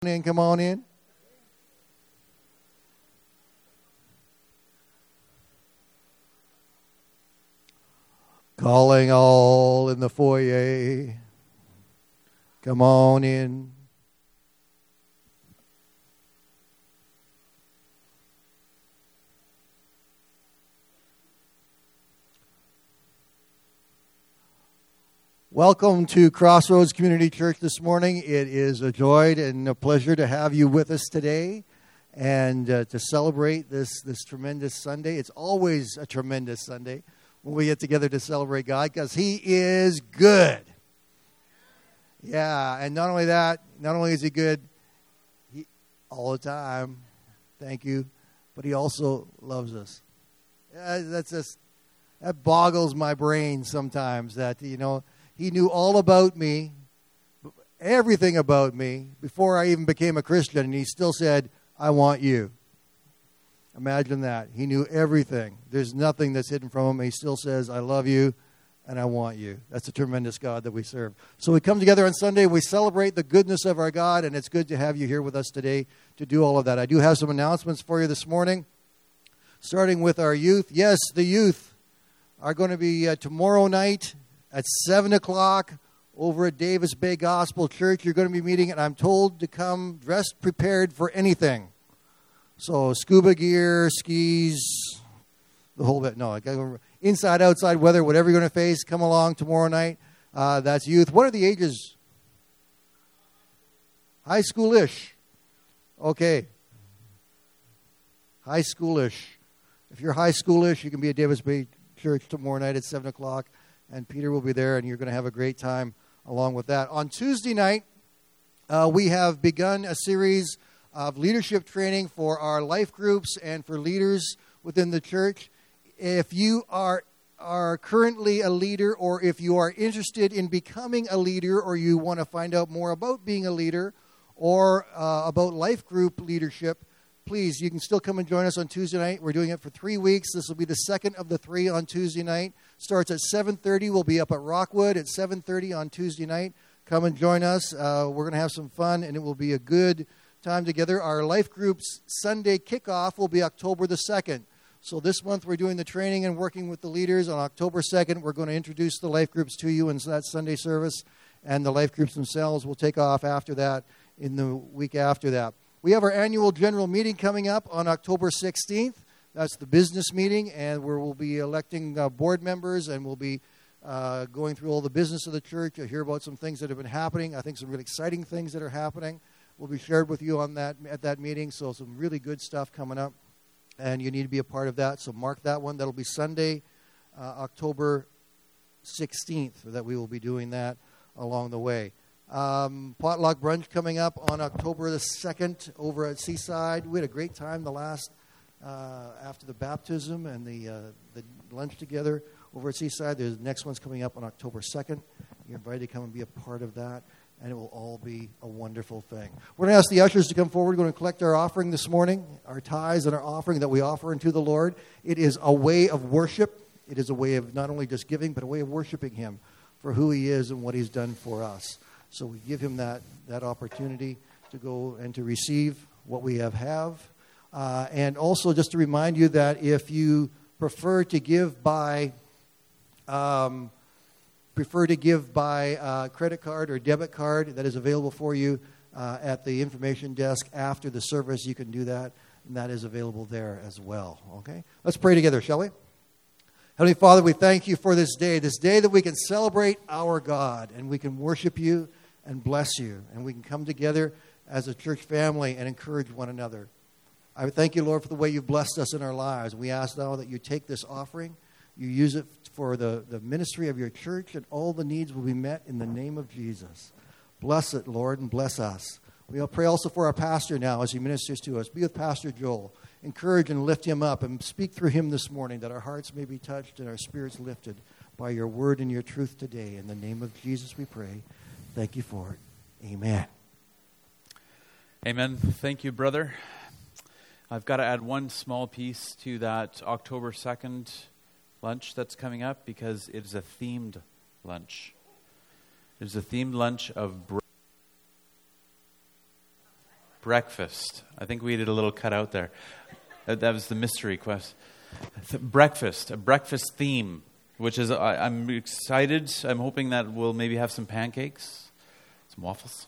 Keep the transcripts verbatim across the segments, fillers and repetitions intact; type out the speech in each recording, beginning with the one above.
in, come on in. Calling all in the foyer. Come on in. Welcome to Crossroads Community Church this morning. It is a joy and a pleasure to have you with us today and uh, to celebrate this, this tremendous Sunday. It's always a tremendous Sunday when we get together to celebrate God because He is good. Yeah, and not only that, not only is He good he, all the time, thank you, but He also loves us. Uh, that's just, that boggles my brain sometimes that, you know, He knew all about me, everything about me, before I even became a Christian, and He still said, I want you. Imagine that. He knew everything. There's nothing that's hidden from Him. He still says, I love you, and I want you. That's a tremendous God that we serve. So we come together on Sunday, we celebrate the goodness of our God, and it's good to have you here with us today to do all of that. I do have some announcements for you this morning, starting with our youth. Yes, the youth are going to be uh, tomorrow night, at seven o'clock over at Davis Bay Gospel Church. You're going to be meeting, and I'm told to come dressed, prepared for anything. So scuba gear, skis, the whole bit. No, inside, outside weather, whatever you're going to face, come along tomorrow night. Uh, that's youth. What are the ages? High schoolish. Okay. High schoolish. If you're high schoolish, you can be at Davis Bay Church tomorrow night at seven o'clock. And Peter will be there, and you're going to have a great time along with that. On Tuesday night, uh, we have begun a series of leadership training for our life groups and for leaders within the church. If you are, are currently a leader, or if you are interested in becoming a leader, or you want to find out more about being a leader, or uh, about life group leadership, please, you can still come and join us on Tuesday night. We're doing it for three weeks. This will be the second of the three on Tuesday night. Starts at seven thirty. We'll be up at Rockwood at seven thirty on Tuesday night. Come and join us. Uh, we're going to have some fun, and it will be a good time together. Our Life Group's Sunday kickoff will be October the second. So this month we're doing the training and working with the leaders. On October second, we're going to introduce the Life Groups to you in that Sunday service, and the Life Groups themselves will take off after that in the week after that. We have our annual general meeting coming up on October sixteenth. That's the business meeting, and where we'll be electing uh, board members, and we'll be uh, going through all the business of the church. You'll hear about some things that have been happening. I think some really exciting things that are happening will be shared with you on that at that meeting. So some really good stuff coming up, and you need to be a part of that. So mark that one. That'll be Sunday, uh, October sixteenth, that we will be doing that along the way. Um, potluck brunch coming up on October the second over at Seaside. We had a great time the last uh, after the baptism and the uh, the lunch together over at Seaside. The next one's coming up on October second. You're invited to come and be a part of that, and it will all be a wonderful thing. We're going to ask the ushers to come forward. We're going to collect our offering this morning, our tithes and our offering that we offer unto the Lord. It is a way of worship. It is a way of not only just giving, but a way of worshiping Him for who He is and what He's done for us. So we give Him that, that opportunity to go and to receive what we have have. Uh, and also just to remind you that if you prefer to give by um, prefer to give by uh, credit card or debit card, that is available for you uh, at the information desk after the service. You can do that, and that is available there as well. Okay, let's pray together, shall we? Heavenly Father, we thank You for this day, this day that we can celebrate our God, and we can worship You and bless You, and we can come together as a church family and encourage one another. I thank You, Lord, for the way You've blessed us in our lives. We ask now that You take this offering, You use it for the, the ministry of Your church, and all the needs will be met in the name of Jesus. Bless it, Lord, and bless us. We'll pray also for our pastor now as he ministers to us. Be with Pastor Joel. Encourage and lift him up, and speak through him this morning, that our hearts may be touched and our spirits lifted by Your word and Your truth today. In the name of Jesus we pray. Thank You for it. Amen. Amen. Thank you, brother. I've got to add one small piece to that October second lunch that's coming up, because it is a themed lunch. It is a themed lunch of bread. breakfast. I think we did a little cut out there. That, that was the mystery quest. Breakfast, a breakfast theme, which is, I, I'm excited. I'm hoping that we'll maybe have some pancakes, some waffles.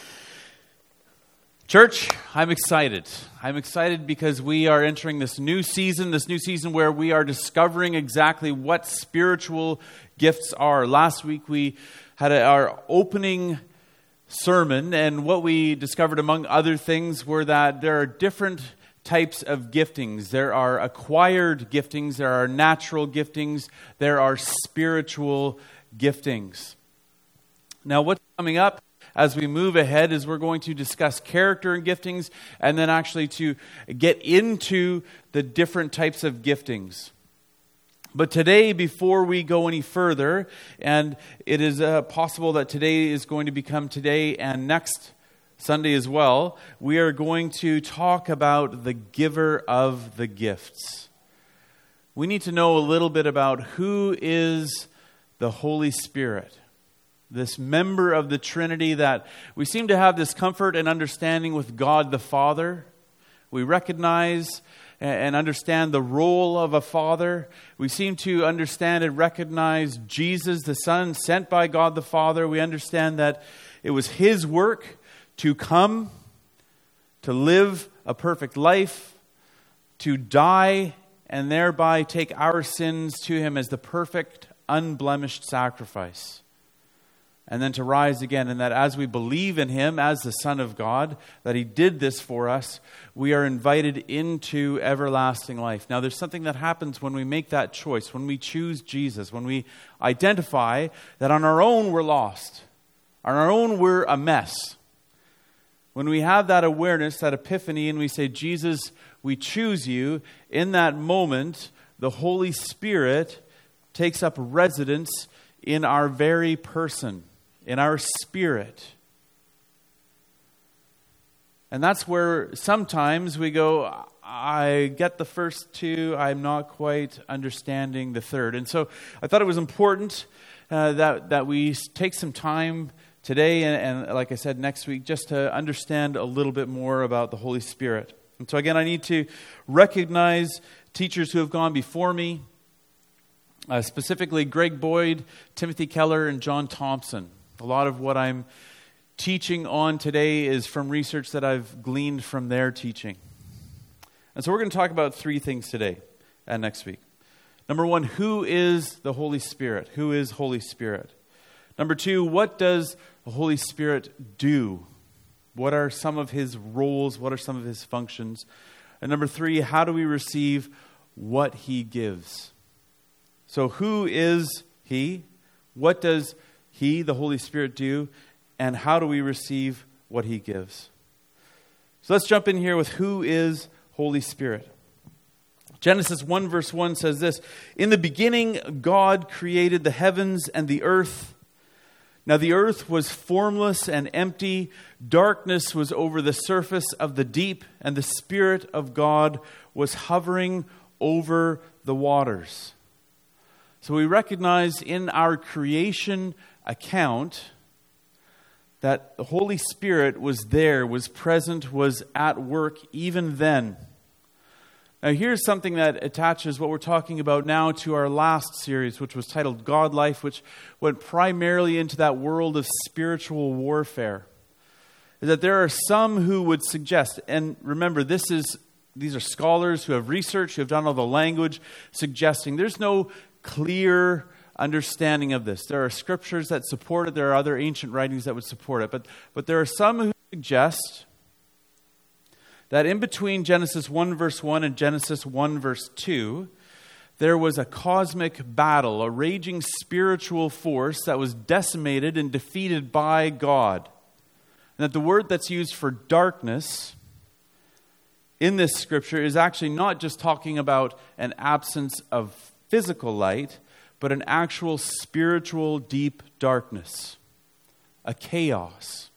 Church, I'm excited. I'm excited because we are entering this new season, this new season where we are discovering exactly what spiritual gifts are. Last week we had a, our opening sermon, and what we discovered, among other things, were that there are different types of giftings. There are acquired giftings, there are natural giftings, there are spiritual giftings. Now, what's coming up as we move ahead is we're going to discuss character and giftings, and then actually to get into the different types of giftings. But today, before we go any further, and it is uh, possible that today is going to become today and next Sunday as well, we are going to talk about the giver of the gifts. We need to know a little bit about who is the Holy Spirit, this member of the Trinity that we seem to have this comfort and understanding with God the Father. We recognize and understand the role of a father. We seem to understand and recognize Jesus, the Son, sent by God the Father. We understand that it was His work to come, to live a perfect life, to die, and thereby take our sins to Him as the perfect, unblemished sacrifice. And then to rise again, and that as we believe in Him as the Son of God, that He did this for us, we are invited into everlasting life. Now, there's something that happens when we make that choice, when we choose Jesus, when we identify that on our own we're lost, on our own we're a mess. When we have that awareness, that epiphany, and we say, Jesus, we choose you, in that moment, the Holy Spirit takes up residence in our very person, in our spirit. And that's where sometimes we go, I get the first two, I'm not quite understanding the third. And so I thought it was important uh, that, that we take some time today and, and, like I said, next week, just to understand a little bit more about the Holy Spirit. And so again, I need to recognize teachers who have gone before me, uh, specifically Greg Boyd, Timothy Keller, and John Thompson. A lot of what I'm teaching on today is from research that I've gleaned from their teaching. And so we're going to talk about three things today and next week. Number one, who is the Holy Spirit? Who is Holy Spirit? Number two, what does the Holy Spirit do? What are some of His roles? What are some of His functions? And number three, how do we receive what He gives? So who is He? What does He, the Holy Spirit, do? And how do we receive what He gives? So let's jump in here with who is Holy Spirit. Genesis one verse one says this, "In the beginning God created the heavens and the earth. Now the earth was formless and empty. Darkness was over the surface of the deep, and the Spirit of God was hovering over the waters." So we recognize in our creation account that the Holy Spirit was there, was present, was at work even then. Now here's something that attaches what we're talking about now to our last series, which was titled God Life, which went primarily into that world of spiritual warfare. Is that there are some who would suggest, and remember, this is these are scholars who have researched, who have done all the language, suggesting there's no clear understanding of this. There are scriptures that support it. There are other ancient writings that would support it. But, but there are some who suggest that in between Genesis one verse one and Genesis one verse two, there was a cosmic battle, a raging spiritual force that was decimated and defeated by God. And that the word that's used for darkness in this scripture is actually not just talking about an absence of physical light, but an actual spiritual deep darkness, a chaos.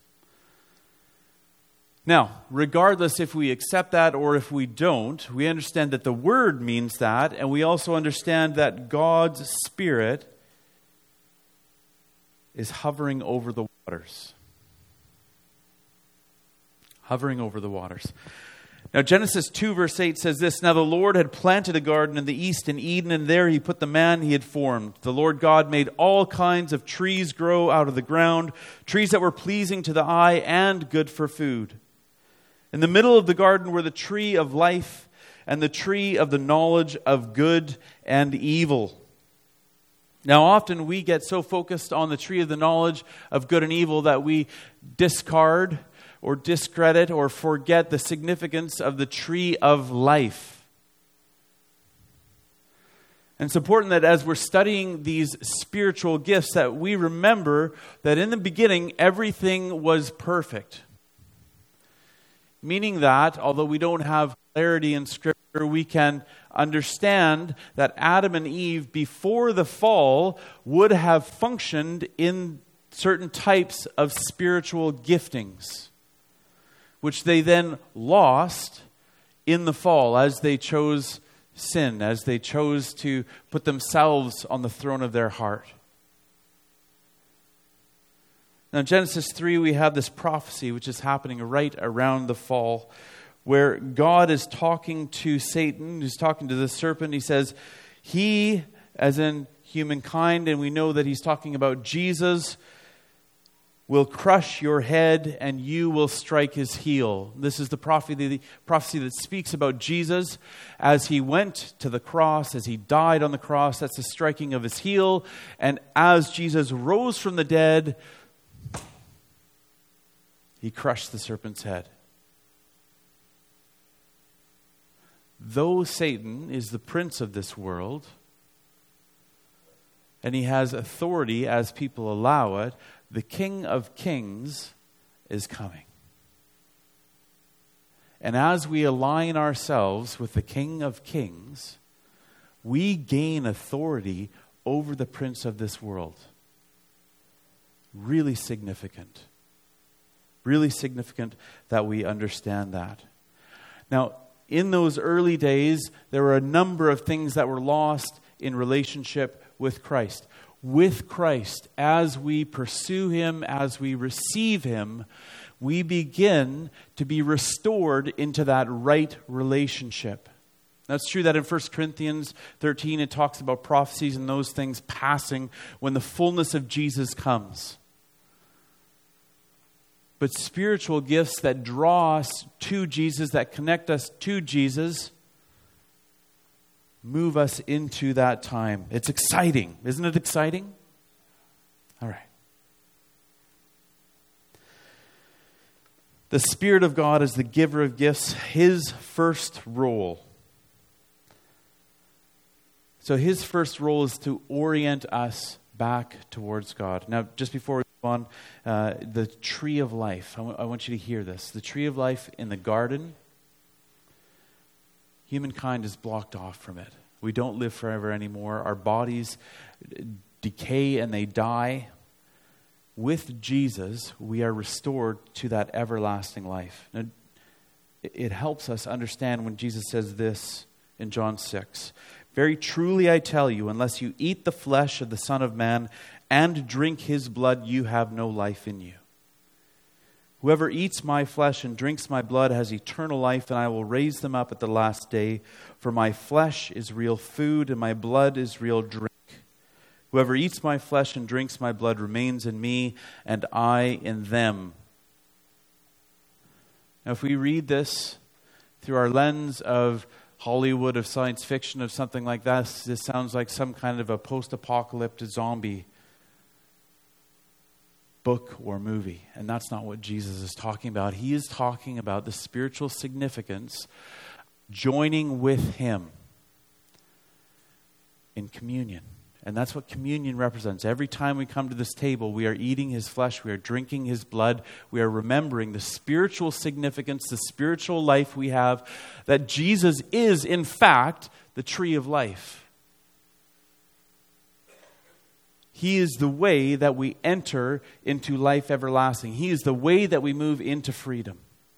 Now, regardless if we accept that or if we don't, we understand that the word means that, and we also understand that God's Spirit is hovering over the waters. hovering over the waters. Now, Genesis two verse eight says this, "Now the Lord had planted a garden in the east in Eden, and there he put the man he had formed. The Lord God made all kinds of trees grow out of the ground, trees that were pleasing to the eye and good for food. In the middle of the garden were the tree of life and the tree of the knowledge of good and evil." Now, often we get so focused on the tree of the knowledge of good and evil that we discard or discredit or forget the significance of the tree of life. And it's important that as we're studying these spiritual gifts that we remember that in the beginning everything was perfect. Meaning that, although we don't have clarity in Scripture, we can understand that Adam and Eve before the fall would have functioned in certain types of spiritual giftings, which they then lost in the fall as they chose sin, as they chose to put themselves on the throne of their heart. Now, in Genesis three, we have this prophecy which is happening right around the fall, where God is talking to Satan, he's talking to the serpent. He says, he, as in humankind, and we know that he's talking about Jesus, will crush your head and you will strike his heel. This is the prophecy, the prophecy that speaks about Jesus as he went to the cross, as he died on the cross. That's the striking of his heel. And as Jesus rose from the dead, he crushed the serpent's head. Though Satan is the prince of this world, and he has authority as people allow it, the King of Kings is coming. And as we align ourselves with the King of Kings, we gain authority over the prince of this world. Really significant. Really significant that we understand that. Now, in those early days, there were a number of things that were lost in relationship with Christ. With Christ, as we pursue him, as we receive him, we begin to be restored into that right relationship. That's true that in First Corinthians thirteen, it talks about prophecies and those things passing when the fullness of Jesus comes. But spiritual gifts that draw us to Jesus, that connect us to Jesus, move us into that time. It's exciting. Isn't it exciting? All right. The Spirit of God is the giver of gifts, his first role. So his first role is to orient us back towards God. Now, just before we move on, uh, the tree of life. I, w- I want you to hear this. The tree of life in the garden, humankind is blocked off from it. We don't live forever anymore. Our bodies decay and they die. With Jesus, we are restored to that everlasting life. Now, it helps us understand when Jesus says this in John six. "Very truly I tell you, unless you eat the flesh of the Son of Man and drink his blood, you have no life in you. Whoever eats my flesh and drinks my blood has eternal life, and I will raise them up at the last day. For my flesh is real food, and my blood is real drink. Whoever eats my flesh and drinks my blood remains in me, and I in them." Now, if we read this through our lens of Hollywood, of science fiction, of something like that, this sounds like some kind of a post-apocalyptic zombie book or movie. And that's not what Jesus is talking about. He is talking about the spiritual significance, joining with him in communion. And that's what communion represents. Every time we come to this table, we are eating his flesh, we are drinking his blood, we are remembering the spiritual significance, the spiritual life we have, that Jesus is, in fact, the tree of life. He is the way that we enter into life everlasting. He is the way that we move into freedom.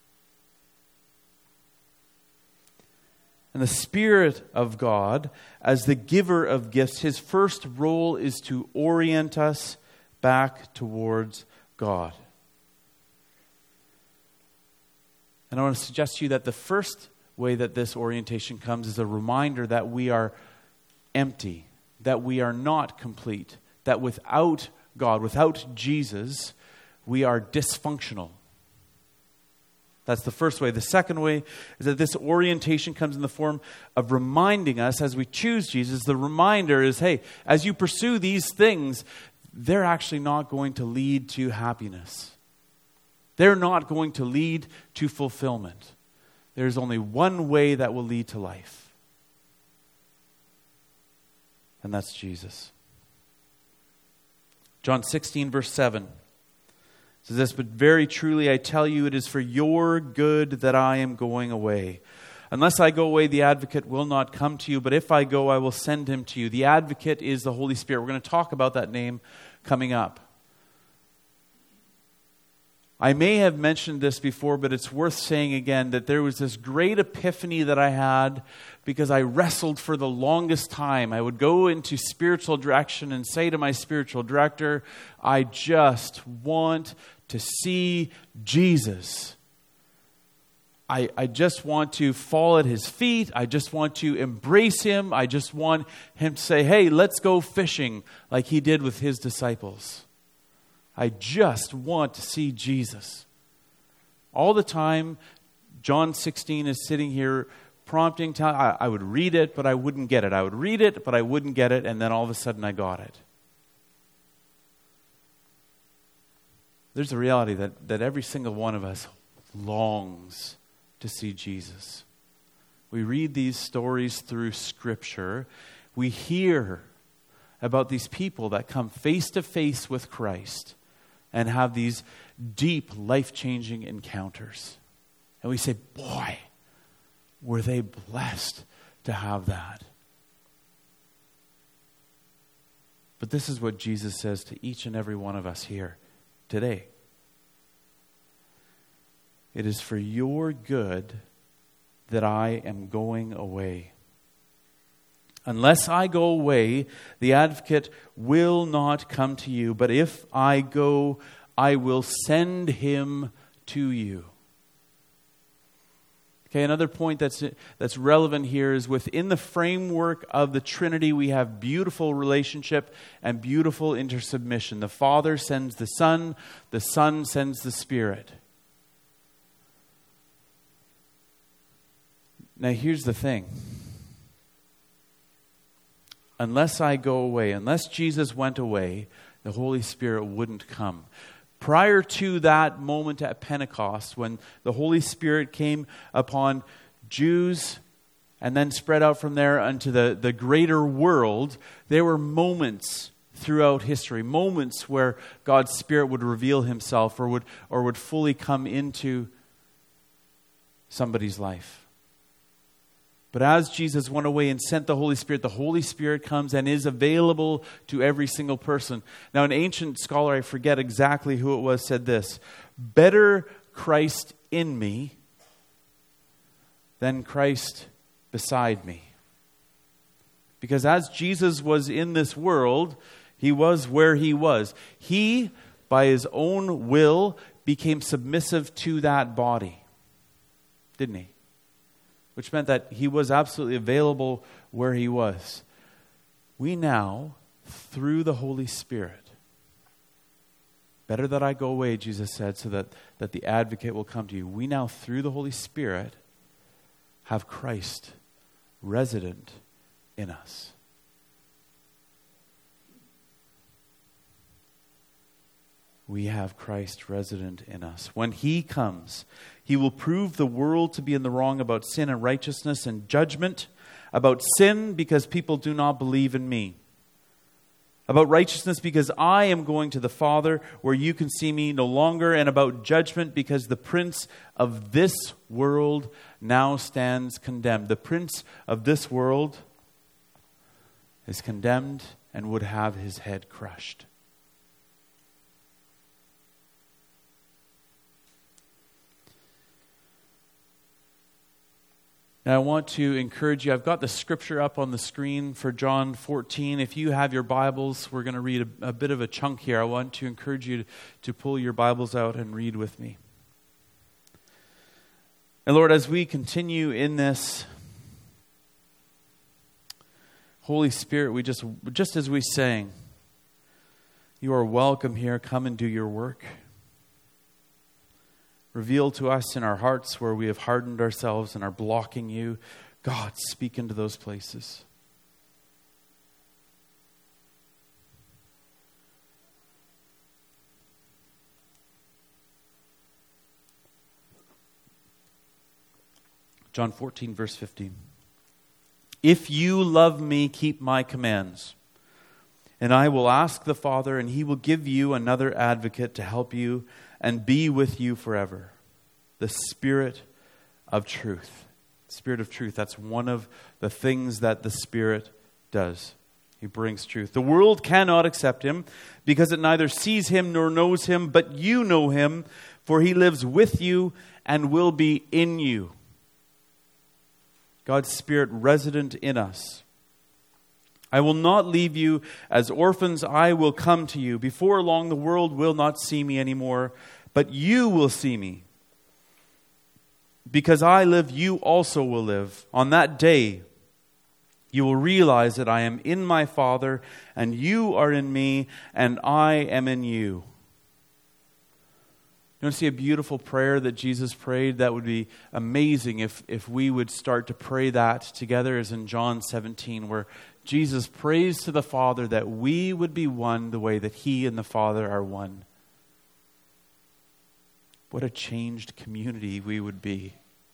And the Spirit of God, as the giver of gifts, his first role is to orient us back towards God. And I want to suggest to you that the first way that this orientation comes is a reminder that we are empty, that we are not complete, that without God, without Jesus, we are dysfunctional. That's the first way. The second way is that this orientation comes in the form of reminding us as we choose Jesus. The reminder is, hey, as you pursue these things, they're actually not going to lead to happiness. They're not going to lead to fulfillment. There's only one way that will lead to life. And that's Jesus. John sixteen, verse seven. Says this, but very truly I tell you, it is for your good that I am going away. Unless I go away, the advocate will not come to you, but if I go, I will send him to you. The advocate is the Holy Spirit. We're going to talk about that name coming up. I may have mentioned this before, but it's worth saying again that there was this great epiphany that I had because I wrestled for the longest time. I would go into spiritual direction and say to my spiritual director, I just want to see Jesus. I, I just want to fall at his feet. I just want to embrace him. I just want him to say, hey, let's go fishing like he did with his disciples. I just want to see Jesus. All the time, John sixteen is sitting here prompting. I, I would read it, but I wouldn't get it. I would read it, but I wouldn't get it, and then all of a sudden I got it. There's a reality that, that every single one of us longs to see Jesus. We read these stories through Scripture. We hear about these people that come face to face with Christ and have these deep, life-changing encounters. And we say, boy, were they blessed to have that. But this is what Jesus says to each and every one of us here today. It is for your good that I am going away. Unless I go away, the advocate will not come to you. But if I go, I will send him to you. Okay, another point that's that's relevant here is within the framework of the Trinity, we have beautiful relationship and beautiful intersubmission. The Father sends the Son, the Son sends the Spirit. Now here's the thing. Unless I go away, unless Jesus went away, the Holy Spirit wouldn't come. Prior to that moment at Pentecost, when the Holy Spirit came upon Jews and then spread out from there unto the, the greater world, there were moments throughout history, moments where God's Spirit would reveal himself or would, or would fully come into somebody's life. But as Jesus went away and sent the Holy Spirit, the Holy Spirit comes and is available to every single person. Now, an ancient scholar, I forget exactly who it was, said this: better Christ in me than Christ beside me. Because as Jesus was in this world, he was where he was. He, by his own will, became submissive to that body. Didn't he? Which meant that he was absolutely available where he was. We now, through the Holy Spirit, better that I go away, Jesus said, so that, that the advocate will come to you. We now, through the Holy Spirit, have Christ resident in us. We have Christ resident in us. When he comes, he will prove the world to be in the wrong about sin and righteousness and judgment. About sin, because people do not believe in me. About righteousness, because I am going to the Father where you can see me no longer. And about judgment, because the prince of this world now stands condemned. The prince of this world is condemned and would have his head crushed. And I want to encourage you, I've got the scripture up on the screen for John fourteen. If you have your Bibles, we're going to read a, a bit of a chunk here. I want to encourage you to, to pull your Bibles out and read with me. And Lord, as we continue in this, Holy Spirit, we just, just as we sang, you are welcome here. Come and do your work. Reveal to us in our hearts where we have hardened ourselves and are blocking you. God, speak into those places. John fourteen, verse fifteen. If you love me, keep my commands. And I will ask the Father, and he will give you another advocate to help you and be with you forever. The Spirit of truth. Spirit of truth. That's one of the things that the Spirit does. He brings truth. The world cannot accept him because it neither sees him nor knows him, but you know him, for he lives with you and will be in you. God's Spirit resident in us. I will not leave you as orphans. I will come to you. Before long, the world will not see me anymore, but you will see me. Because I live, you also will live. On that day, you will realize that I am in my Father, and you are in me, and I am in you. You want to see a beautiful prayer that Jesus prayed? That would be amazing if, if we would start to pray that together, as in John seventeen, where Jesus prays to the Father that we would be one the way that he and the Father are one. What a changed community we would be.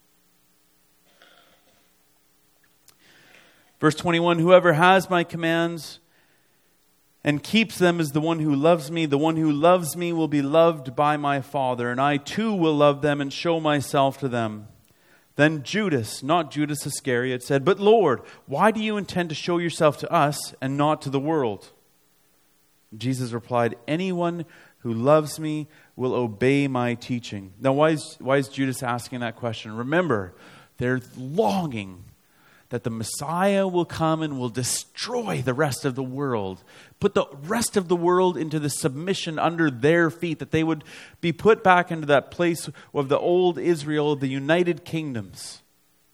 Verse twenty-one, whoever has my commands and keeps them is the one who loves me. The one who loves me will be loved by my Father, and I too will love them and show myself to them. Then Judas, not Judas Iscariot, said, but Lord, why do you intend to show yourself to us and not to the world? Jesus replied, anyone who loves me will obey my teaching. Now, why is, why is Judas asking that question? Remember, they're longing that the Messiah will come and will destroy the rest of the world. Put the rest of the world into the submission under their feet. That they would be put back into that place of the old Israel, the United Kingdoms.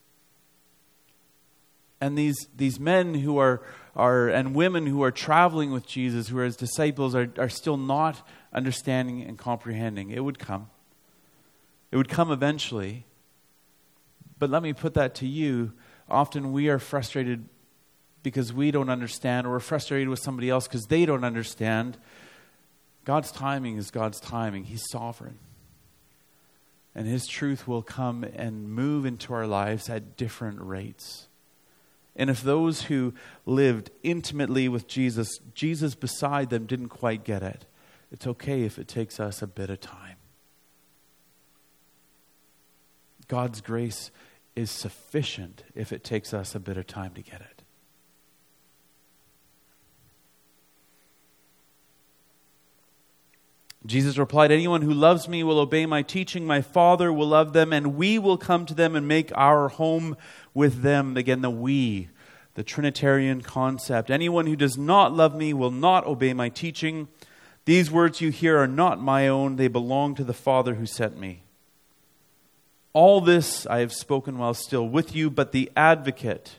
And these, these men who are, are, and women who are traveling with Jesus, who are his disciples, are, are still not understanding and comprehending. It would come. It would come eventually. But let me put that to you. Often we are frustrated because we don't understand, or we're frustrated with somebody else because they don't understand. God's timing is God's timing. He's sovereign. And his truth will come and move into our lives at different rates. And if those who lived intimately with Jesus, Jesus beside them didn't quite get it, it's okay if it takes us a bit of time. God's grace is sufficient if it takes us a bit of time to get it. Jesus replied, anyone who loves me will obey my teaching. My Father will love them, and we will come to them and make our home with them. Again, the we, the Trinitarian concept. Anyone who does not love me will not obey my teaching. These words you hear are not my own. They belong to the Father who sent me. All this I have spoken while still with you, but the advocate.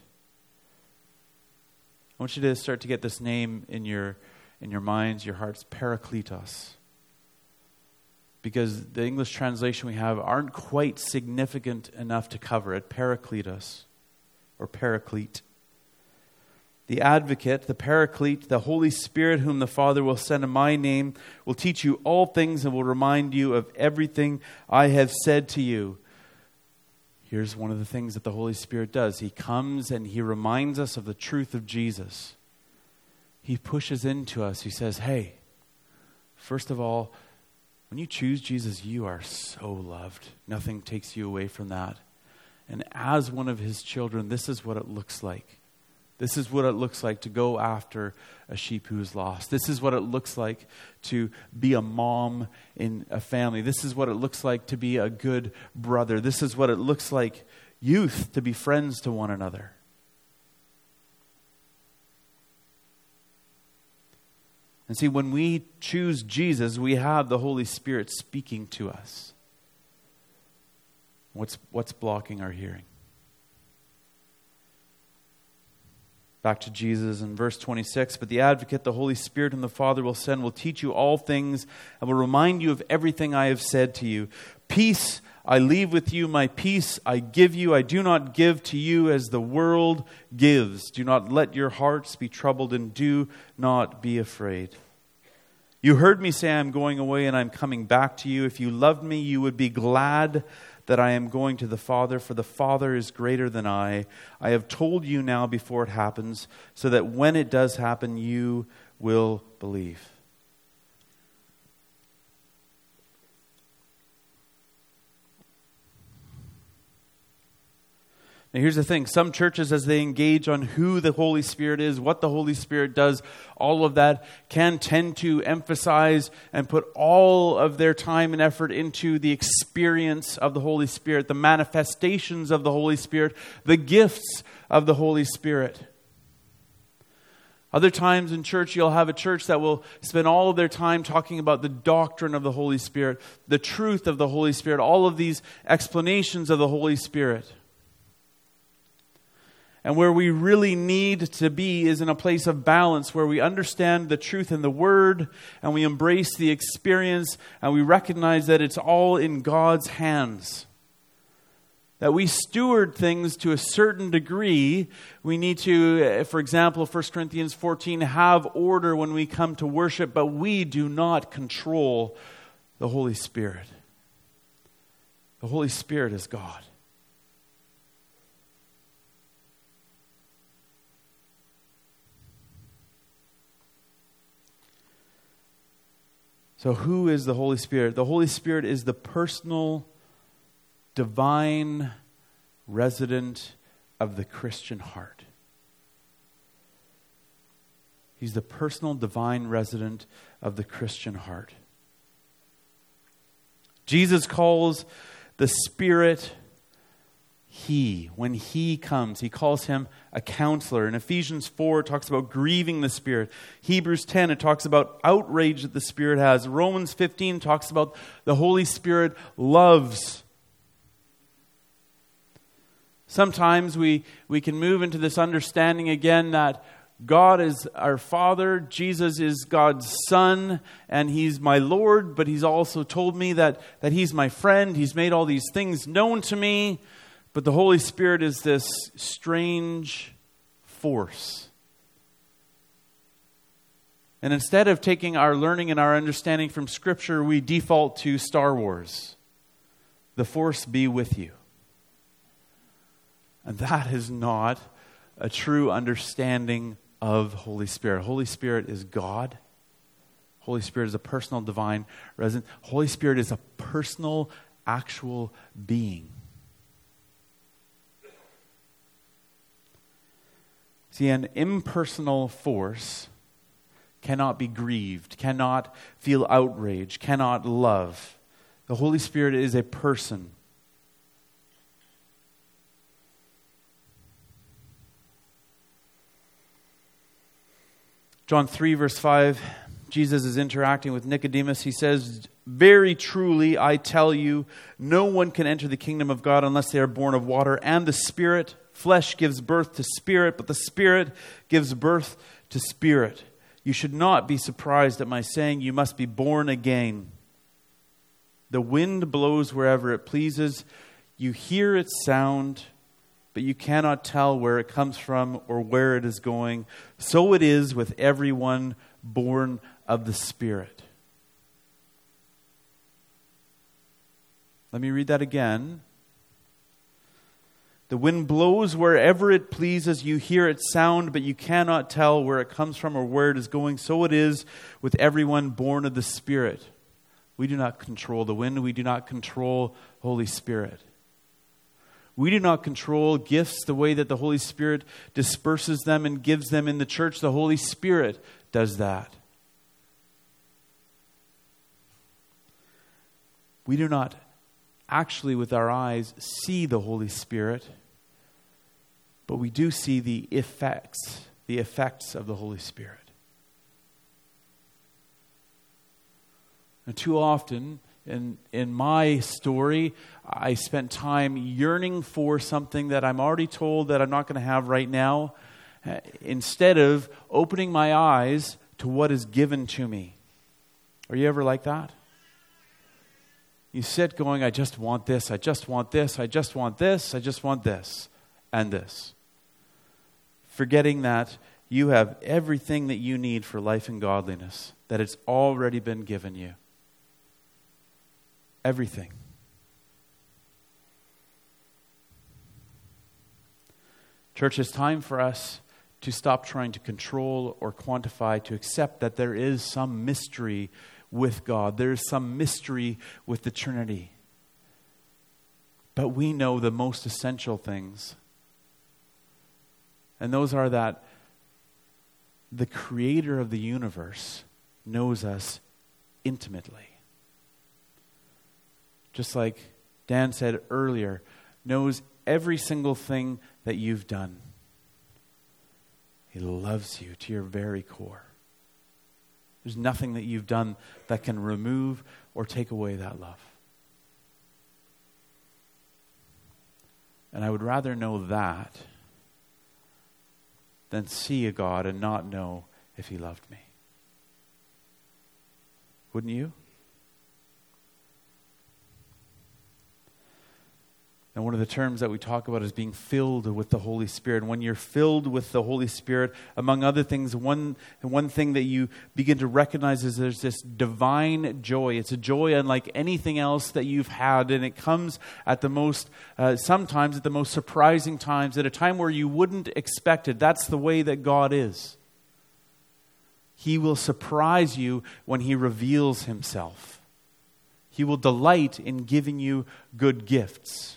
I want you to start to get this name in your, in your minds, your hearts, Parakletos. Because the English translation we have aren't quite significant enough to cover it. Parakletos, or Paraclete. The advocate, the Paraclete, the Holy Spirit whom the Father will send in my name, will teach you all things and will remind you of everything I have said to you. Here's one of the things that the Holy Spirit does. He comes and he reminds us of the truth of Jesus. He pushes into us. He says, hey, first of all, when you choose Jesus, you are so loved. Nothing takes you away from that. And as one of his children, this is what it looks like. This is what it looks like to go after a sheep who is lost. This is what it looks like to be a mom in a family. This is what it looks like to be a good brother. This is what it looks like, youth, to be friends to one another. And see, when we choose Jesus, we have the Holy Spirit speaking to us. What's, what's blocking our hearing? Back to Jesus in verse twenty-six. But the Advocate, the Holy Spirit, whom the Father will send, will teach you all things and will remind you of everything I have said to you. Peace I leave with you, my peace I give you. I do not give to you as the world gives. Do not let your hearts be troubled, and do not be afraid. You heard me say I am going away and I am coming back to you. If you loved me, you would be glad that I am going to the Father, for the Father is greater than I. I have told you now before it happens, so that when it does happen, you will believe. Now here's the thing. Some churches, as they engage on who the Holy Spirit is, what the Holy Spirit does, all of that can tend to emphasize and put all of their time and effort into the experience of the Holy Spirit, the manifestations of the Holy Spirit, the gifts of the Holy Spirit. Other times in church, you'll have a church that will spend all of their time talking about the doctrine of the Holy Spirit, the truth of the Holy Spirit, all of these explanations of the Holy Spirit. And where we really need to be is in a place of balance where we understand the truth in the Word and we embrace the experience and we recognize that it's all in God's hands. That we steward things to a certain degree. We need to, for example, First Corinthians fourteen, have order when we come to worship, but we do not control the Holy Spirit. The Holy Spirit is God. So who is the Holy Spirit? The Holy Spirit is the personal, divine resident of the Christian heart. He's the personal, divine resident of the Christian heart. Jesus calls the Spirit He. When He comes, He calls Him a counselor. In Ephesians four, it talks about grieving the Spirit. Hebrews ten, it talks about outrage that the Spirit has. Romans fifteen talks about the Holy Spirit loves. Sometimes we, we can move into this understanding again that God is our Father, Jesus is God's Son, and He's my Lord, but He's also told me that, that He's my friend. He's made all these things known to me. But the Holy Spirit is this strange force. And instead of taking our learning and our understanding from Scripture, we default to Star Wars. The Force be with you. And that is not a true understanding of Holy Spirit. Holy Spirit is God. Holy Spirit is a personal, divine resident. Holy Spirit is a personal, actual being. See, an impersonal force cannot be grieved, cannot feel outrage, cannot love. The Holy Spirit is a person. John three, verse five, Jesus is interacting with Nicodemus. He says, "Very truly, I tell you, no one can enter the kingdom of God unless they are born of water and the Spirit. Flesh gives birth to spirit, but the Spirit gives birth to spirit. You should not be surprised at my saying you must be born again. The wind blows wherever it pleases. You hear its sound, but you cannot tell where it comes from or where it is going. So it is with everyone born of the Spirit." Let me read that again. The wind blows wherever it pleases. You hear its sound, but you cannot tell where it comes from or where it is going. So it is with everyone born of the Spirit. We do not control the wind. We do not control Holy Spirit. We do not control gifts the way that the Holy Spirit disperses them and gives them in the church. The Holy Spirit does that. We do not actually with our eyes see the Holy Spirit, but we do see the effects, the effects of the Holy Spirit. And too often In, in my story, I spent time yearning for something that I'm already told that I'm not going to have right now, uh, instead of opening my eyes to what is given to me. Are you ever like that? You sit going, I just want this, I just want this, I just want this, I just want this, and this. Forgetting that you have everything that you need for life and godliness, that it's already been given you. Everything. Church, it's time for us to stop trying to control or quantify, to accept that there is some mystery with God. There is some mystery with the Trinity. But we know the most essential things. And those are that the Creator of the universe knows us intimately. Just like Dan said earlier, knows every single thing that you've done. He loves you to your very core. There's nothing that you've done that can remove or take away that love. And I would rather know that than see a God and not know if He loved me. Wouldn't you? And one of the terms that we talk about is being filled with the Holy Spirit. And when you're filled with the Holy Spirit, among other things, one, one thing that you begin to recognize is there's this divine joy. It's a joy unlike anything else that you've had. And it comes at the most, uh, sometimes at the most surprising times, at a time where you wouldn't expect it. That's the way that God is. He will surprise you when He reveals Himself. He will delight in giving you good gifts.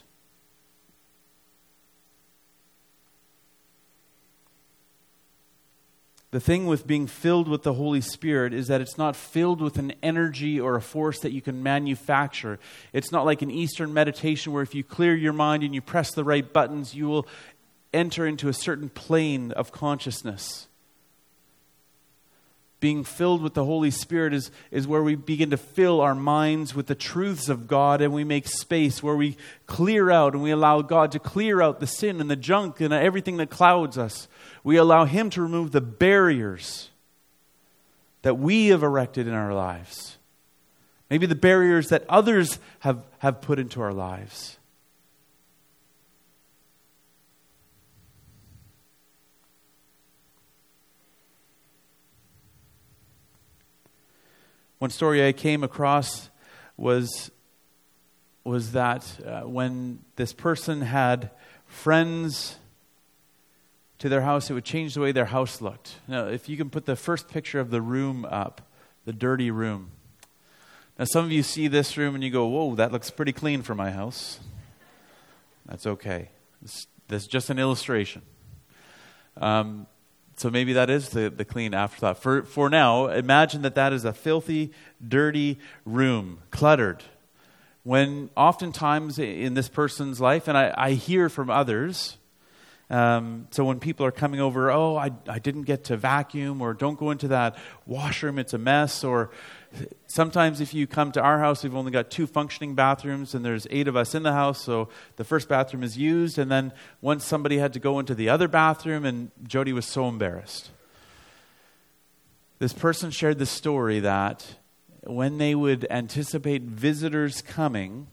The thing with being filled with the Holy Spirit is that it's not filled with an energy or a force that you can manufacture. It's not like an Eastern meditation where if you clear your mind and you press the right buttons, you will enter into a certain plane of consciousness. Being filled with the Holy Spirit is, is where we begin to fill our minds with the truths of God, and we make space where we clear out and we allow God to clear out the sin and the junk and everything that clouds us. We allow Him to remove the barriers that we have erected in our lives. Maybe the barriers that others have, have put into our lives. One story I came across was, was that uh, when this person had friends to their house, it would change the way their house looked. Now, if you can put the first picture of the room up, the dirty room. Now, some of you see this room and you go, whoa, that looks pretty clean for my house. That's okay. This, this is just an illustration. Um, So maybe that is the, the clean afterthought. For for now, imagine that that is a filthy, dirty room, cluttered. When oftentimes in this person's life, and I, I hear from others, um, so when people are coming over, oh, I, I didn't get to vacuum, or don't go into that washroom, it's a mess, or sometimes if you come to our house, we've only got two functioning bathrooms, and there's eight of us in the house, so the first bathroom is used, and then once somebody had to go into the other bathroom, and Jody was so embarrassed. This person shared the story that when they would anticipate visitors coming,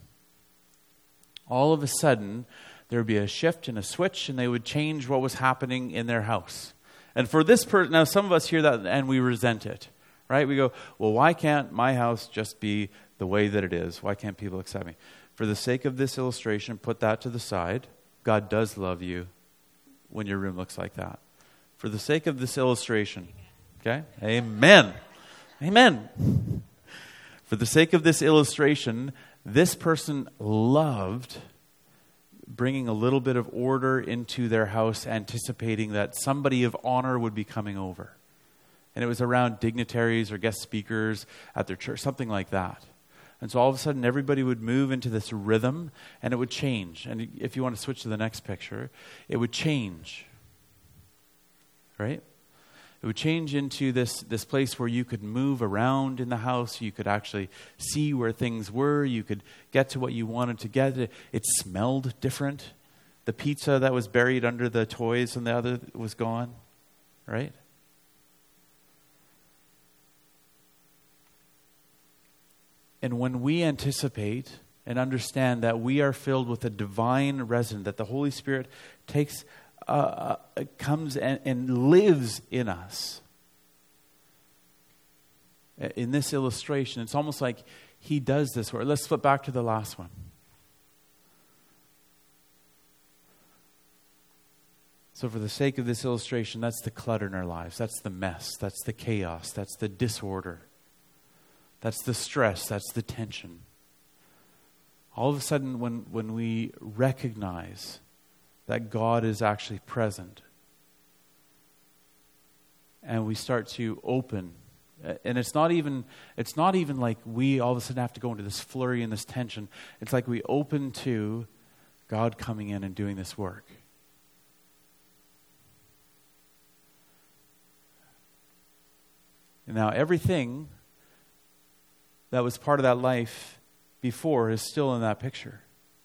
all of a sudden, there would be a shift and a switch, and they would change what was happening in their house. And for this person, now some of us hear that and we resent it. Right? We go, well, why can't my house just be the way that it is? Why can't people accept me? For the sake of this illustration, put that to the side. God does love you when your room looks like that. For the sake of this illustration, okay? Amen. Amen. For the sake of this illustration, this person loved bringing a little bit of order into their house, anticipating that somebody of honor would be coming over. And it was around dignitaries or guest speakers at their church, something like that. And so all of a sudden, everybody would move into this rhythm, and it would change. And if you want to switch to the next picture, it would change. Right? It would change into this, this place where you could move around in the house. You could actually see where things were. You could get to what you wanted to get. It, it smelled different. The pizza that was buried under the toys and the other was gone, right? And when we anticipate and understand that we are filled with a divine resident, that the Holy Spirit takes Uh, uh, comes and, and lives in us. In this illustration, it's almost like he does this work. Let's flip back to the last one. So for the sake of this illustration, that's the clutter in our lives. That's the mess. That's the chaos. That's the disorder. That's the stress. That's the tension. All of a sudden, when, when we recognize that God is actually present, and we start to open, and it's not even it's not even like we all of a sudden have to go into this flurry and this tension. It's like we open to God coming in and doing this work. And now everything that was part of that life before is still in that picture.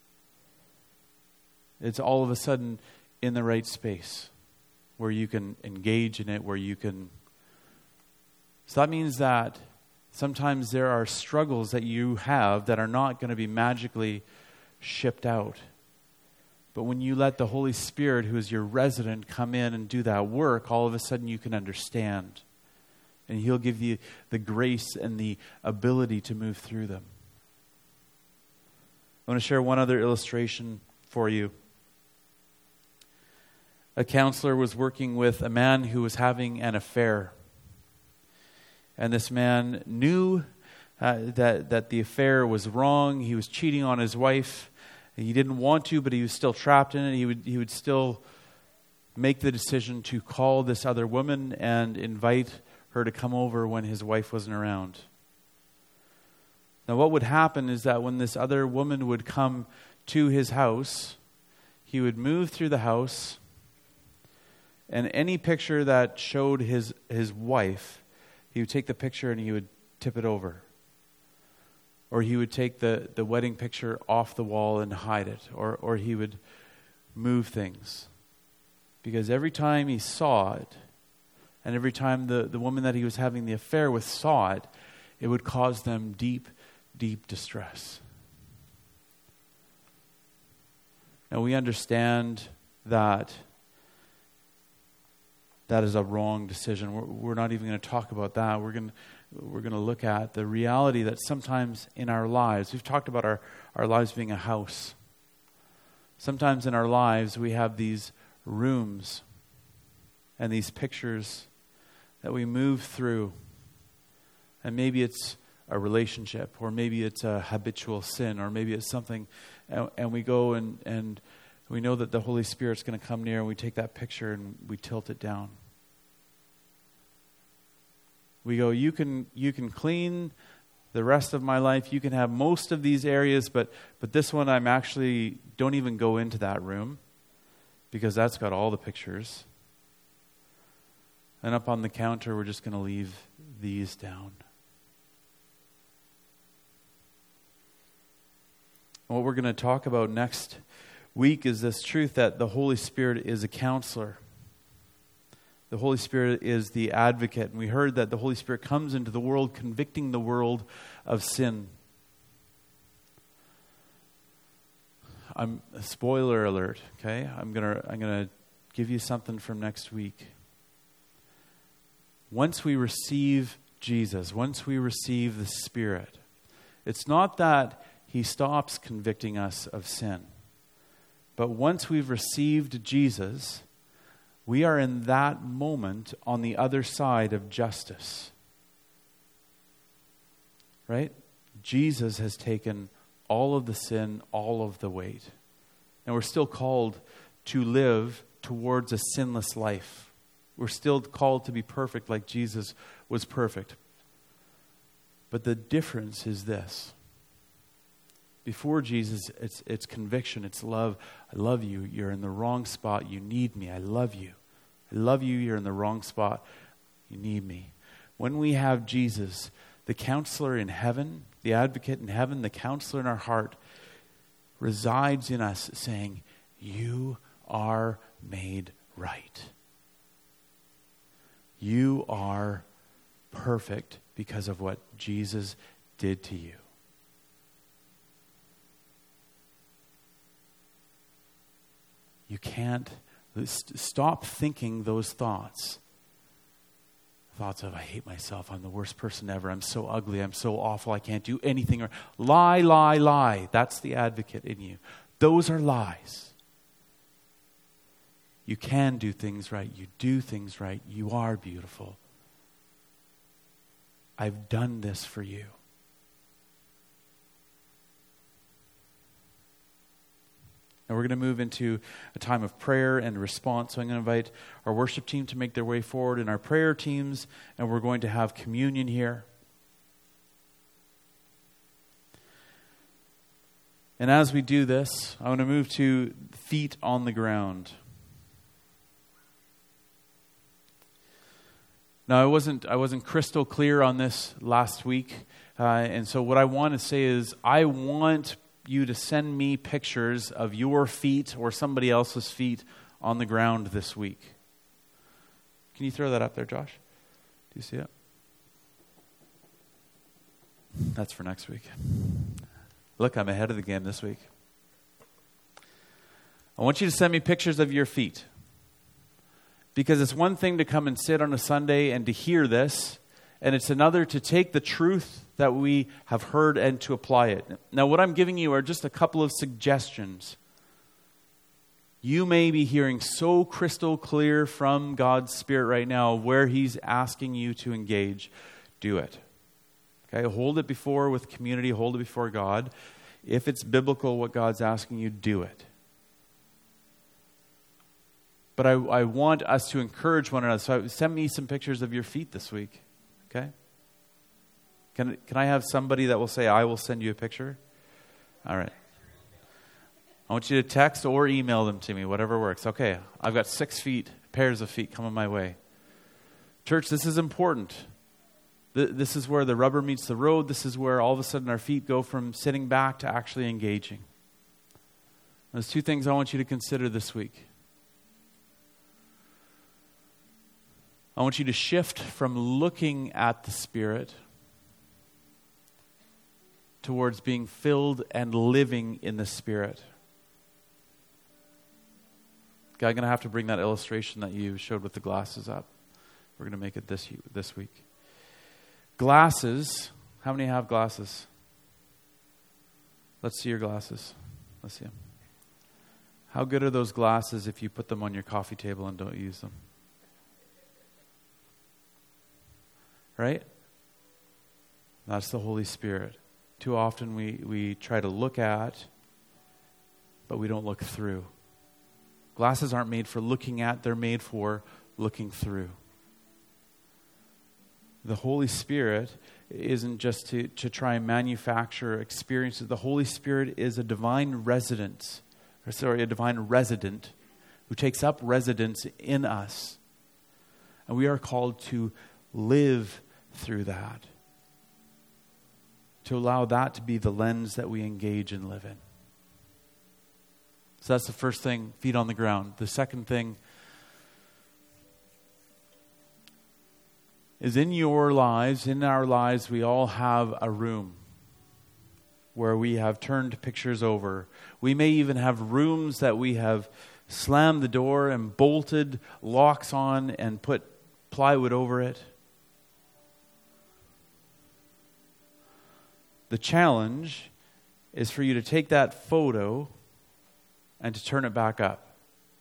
It's all of a sudden in the right space where you can engage in it, where you can... So that means that sometimes there are struggles that you have that are not going to be magically shipped out. But when you let the Holy Spirit, who is your resident, come in and do that work, all of a sudden you can understand. And He'll give you the grace and the ability to move through them. I want to share one other illustration for you. A counselor was working with a man who was having an affair. And this man knew uh, that, that the affair was wrong. He was cheating on his wife. He didn't want to, but he was still trapped in it. He would, he would still make the decision to call this other woman and invite her to come over when his wife wasn't around. Now what would happen is that when this other woman would come to his house, he would move through the house, and any picture that showed his, his wife, he would take the picture and he would tip it over. Or he would take the, the wedding picture off the wall and hide it. Or, or he would move things. Because every time he saw it, and every time the, the woman that he was having the affair with saw it, it would cause them deep, deep distress. Now we understand that that is a wrong decision. We're, we're not even going to talk about that. We're going we're going to look at the reality that sometimes in our lives, we've talked about our, our lives being a house. Sometimes in our lives we have these rooms and these pictures that we move through. And maybe it's a relationship, or maybe it's a habitual sin, or maybe it's something, and, and we go and, and we know that the Holy Spirit's going to come near, and we take that picture and we tilt it down. We go, you can you can clean the rest of my life, you can have most of these areas, but but this one I'm actually, don't even go into that room, because that's got all the pictures. And up on the counter, we're just going to leave these down. And what we're going to talk about next week is this truth that the Holy Spirit is a counselor. The Holy Spirit is the advocate. And we heard that the Holy Spirit comes into the world convicting the world of sin. I'm spoiler alert, okay? I'm going to I'm going to give you something from next week. Once we receive Jesus, once we receive the Spirit, it's not that He stops convicting us of sin. But once we've received Jesus, we are in that moment on the other side of justice. Right? Jesus has taken all of the sin, all of the weight. And we're still called to live towards a sinless life. We're still called to be perfect like Jesus was perfect. But the difference is this. Before Jesus, it's it's conviction, it's love. I love you. You're in the wrong spot. You need me. I love you. I love you. You're in the wrong spot. you need me. When we have Jesus, the counselor in heaven, the advocate in heaven, the counselor in our heart, resides in us saying, you are made right. You are perfect because of what Jesus did to you. You can't st- stop thinking those thoughts. Thoughts of, I hate myself, I'm the worst person ever, I'm so ugly, I'm so awful, I can't do anything. Or lie, lie, lie. That's the advocate in you. Those are lies. You can do things right. You do things right. You are beautiful. I've done this for you. Now we're going to move into a time of prayer and response. So I'm going to invite our worship team to make their way forward and our prayer teams, and we're going to have communion here. And as we do this, I want to move to feet on the ground. Now, I wasn't I wasn't crystal clear on this last week, uh, and so what I want to say is I want you to send me pictures of your feet or somebody else's feet on the ground this week. Can you throw that up there, Josh? Do you see it? That's for next week. Look, I'm ahead of the game this week. I want you to send me pictures of your feet. Because it's one thing to come and sit on a Sunday and to hear this, and it's another to take the truth that we have heard and to apply it. Now, what I'm giving you are just a couple of suggestions. You may be hearing so crystal clear from God's Spirit right now where He's asking you to engage. Do it. Okay, hold it before with community, hold it before God. If it's biblical what God's asking you, do it. But I, I want us to encourage one another. So send me some pictures of your feet this week. Okay? Can, can I have somebody that will say, I will send you a picture? All right. I want you to text or email them to me, whatever works. Okay, I've got six feet, pairs of feet coming my way. Church, this is important. This is where the rubber meets the road. This is where all of a sudden our feet go from sitting back to actually engaging. There's two things I want you to consider this week. I want you to shift from looking at the Spirit towards being filled and living in the Spirit. Okay, I'm going to have to bring that illustration that you showed with the glasses up. We're going to make it this this week. Glasses. How many have glasses? Let's see your glasses. Let's see them. How good are those glasses if you put them on your coffee table and don't use them? Right? That's the Holy Spirit. Too often we, we try to look at, but we don't look through. Glasses aren't made for looking at, they're made for looking through. The Holy Spirit isn't just to, to try and manufacture experiences. The Holy Spirit is a divine residence, or sorry, a divine resident who takes up residence in us. And we are called to live through that. To allow that to be the lens that we engage and live in. So that's the first thing, feet on the ground. The second thing is in your lives, in our lives, we all have a room where we have turned pictures over. We may even have rooms that we have slammed the door and bolted locks on and put plywood over it. The challenge is for you to take that photo and to turn it back up.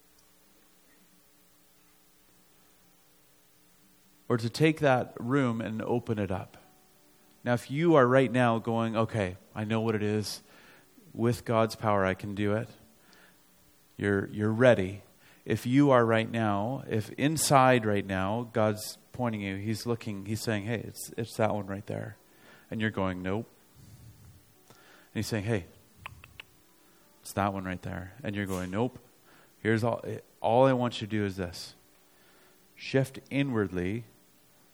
Or to take that room and open it up. Now, if you are right now going, okay, I know what it is. With God's power, I can do it. You're, you're ready. If you are right now, if inside right now, God's pointing you, He's looking, He's saying, hey, it's it's that one right there. And you're going, nope. And He's saying, hey, it's that one right there. And you're going, nope. Here's all, all I want you to do is this. Shift inwardly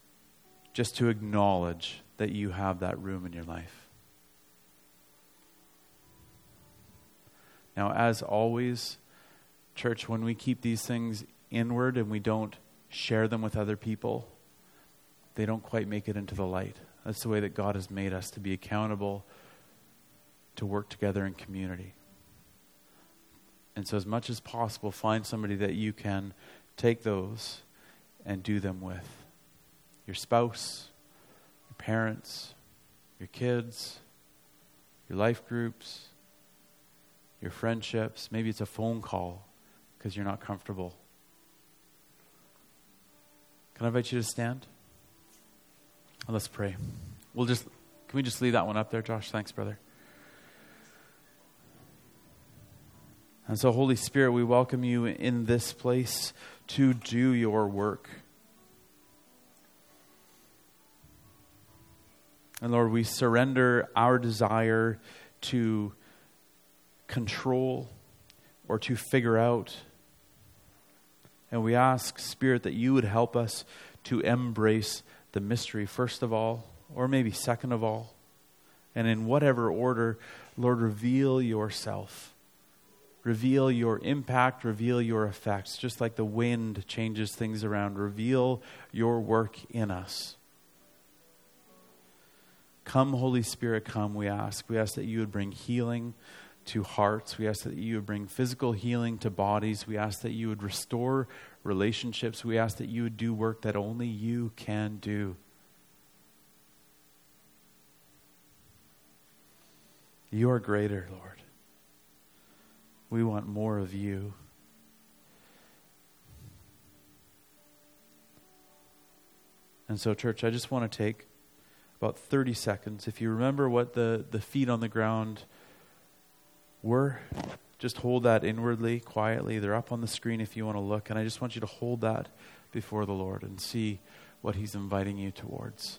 just to acknowledge that you have that room in your life. Now, as always, church, when we keep these things inward and we don't share them with other people, they don't quite make it into the light. That's the way that God has made us, to be accountable, to work together in community. And so as much as possible, find somebody that you can take those and do them with. Your spouse, your parents, your kids, your life groups, your friendships. Maybe it's a phone call because you're not comfortable. Can I invite you to stand? And let's pray. We'll just, can we just leave that one up there, Josh? Thanks, brother. And so, Holy Spirit, we welcome you in this place to do your work. And Lord, we surrender our desire to control or to figure out. And we ask, Spirit, that you would help us to embrace the mystery, first of all, or maybe second of all. And in whatever order, Lord, reveal yourself. Reveal your impact, reveal your effects. Just like the wind changes things around, reveal your work in us. Come, Holy Spirit, come, we ask. We ask that you would bring healing to hearts. We ask that you would bring physical healing to bodies. We ask that you would restore relationships. We ask that you would do work that only you can do. You are greater, Lord. We want more of you. And so, church, I just want to take about thirty seconds. If you remember what the, the feet on the ground were, just hold that inwardly, quietly. They're up on the screen if you want to look. And I just want you to hold that before the Lord and see what he's inviting you towards.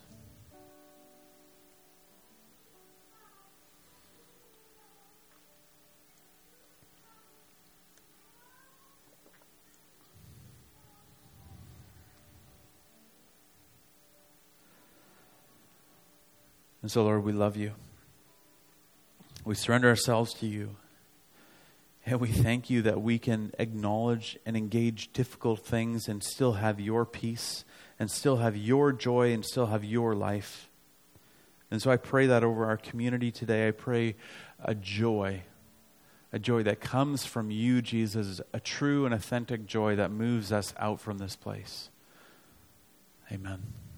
And so, Lord, we love you. We surrender ourselves to you. And we thank you that we can acknowledge and engage difficult things and still have your peace and still have your joy and still have your life. And so I pray that over our community today. I pray a joy, a joy that comes from you, Jesus, a true and authentic joy that moves us out from this place. Amen.